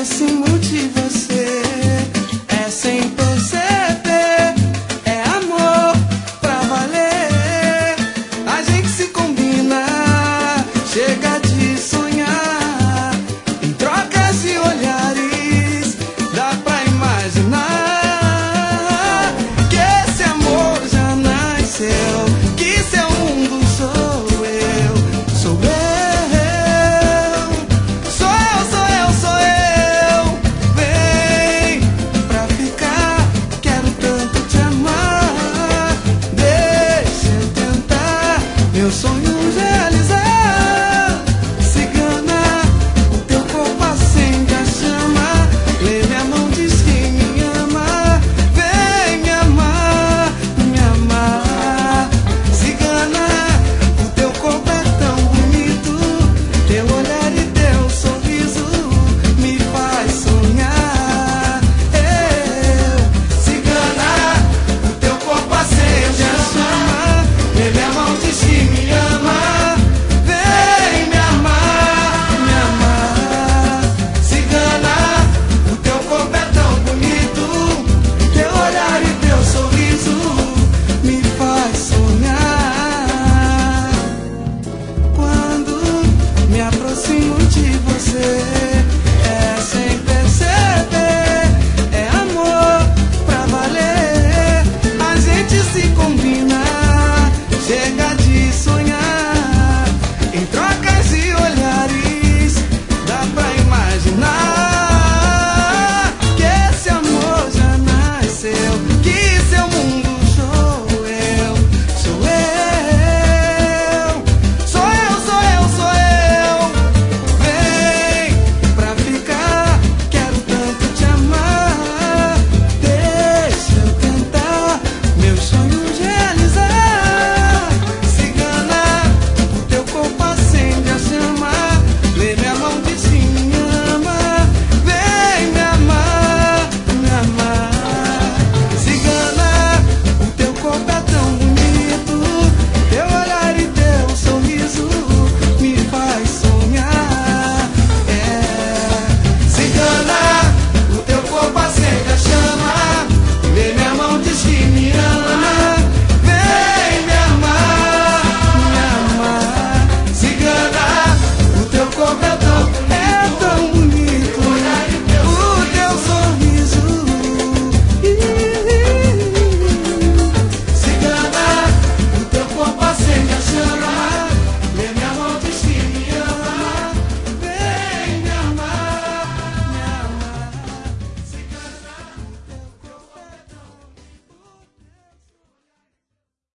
aproximo de você. É sem perceber, é amor pra valer. A gente se combina, chega de sonhar. Em trocas de olhares, dá pra imaginar que esse amor já nasceu, que seu mundo sou eu, sou eu. Meus sonhos realizar. Cigana, o teu corpo acende a chama. Lê minha mão, diz que me ama. Vem me amar, me amar. Cigana, o teu corpo é tão bonito. Teu olhar e teu sorriso me faz sonhar. Cigana, o teu corpo acende a chama. Lê minha mão, diz que me ama, vem me amar, me amar. Cigana, o teu corpo é tão bonito. Teu olhar e teu sorriso me faz sonhar. Quando me aproximo de você, é sem perceber, é amor pra valer. A gente se combina, chega de sonhar. Em troca